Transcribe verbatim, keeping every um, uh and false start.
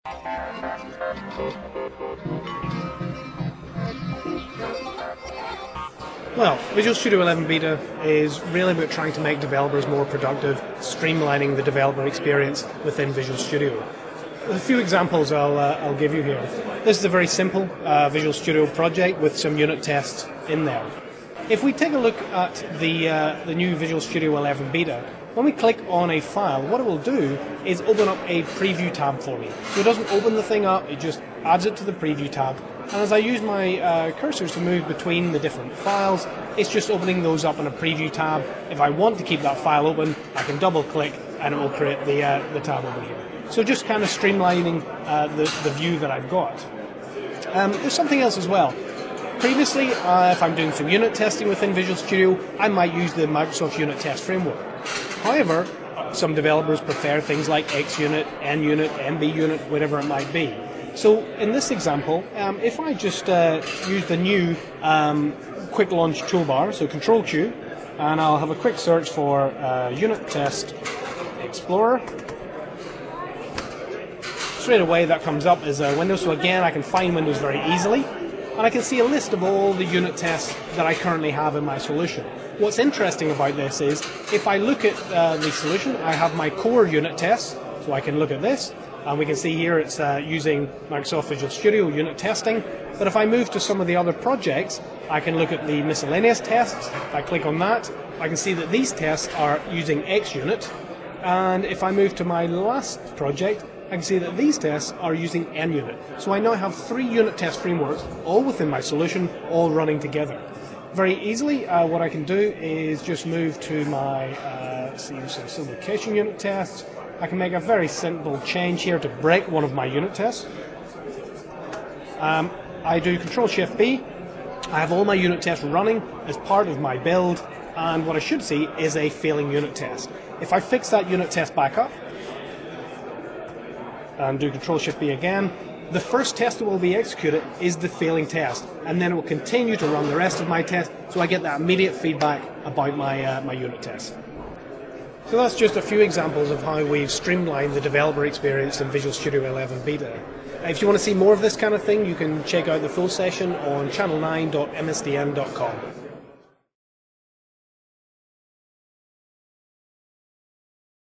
Well, Visual Studio eleven Beta is really about trying to make developers more productive, streamlining the developer experience within Visual Studio. A few examples I'll, uh, I'll give you here. This is a very simple uh, Visual Studio project with some unit tests in there. If we take a look at the, uh, the new Visual Studio eleven Beta, when we click on a file, what it will do is open up a preview tab for me. So it doesn't open the thing up, it just adds it to the preview tab. And as I use my uh, cursors to move between the different files, it's just opening those up in a preview tab. If I want to keep that file open, I can double click and it will create the, uh, the tab over here. So just kind of streamlining uh, the, the view that I've got. Um, there's something else as well. Previously, uh, if I'm doing some unit testing within Visual Studio, I might use the Microsoft Unit Test Framework. However, some developers prefer things like XUnit, NUnit, MBUnit, whatever it might be. So in this example, um, if I just uh, use the new um, quick launch toolbar, so Control Q, and I'll have a quick search for uh, Unit Test Explorer. Straight away that comes up as a window, so again I can find Windows very easily, and I can see a list of all the unit tests that I currently have in my solution. What's interesting about this is, if I look at uh, the solution, I have my core unit tests, so I can look at this, and we can see here it's uh, using Microsoft Visual Studio unit testing. But if I move to some of the other projects, I can look at the miscellaneous tests. If I click on that, I can see that these tests are using XUnit. And if I move to my last project, I can see that these tests are using NUnit. So I now have three unit test frameworks, all within my solution, all running together. Very easily, uh, what I can do is just move to my uh, see, so Silvercation unit tests. I can make a very simple change here to break one of my unit tests. Um, I do Control Shift B. I have all my unit tests running as part of my build, and what I should see is a failing unit test. If I fix that unit test back up and do Control Shift B again, the first test that will be executed is the failing test, and then it will continue to run the rest of my tests, so I get that immediate feedback about my, uh, my unit tests. So that's just a few examples of how we've streamlined the developer experience in Visual Studio eleven Beta. If you want to see more of this kind of thing, you can check out the full session on channel nine dot M S D N dot com.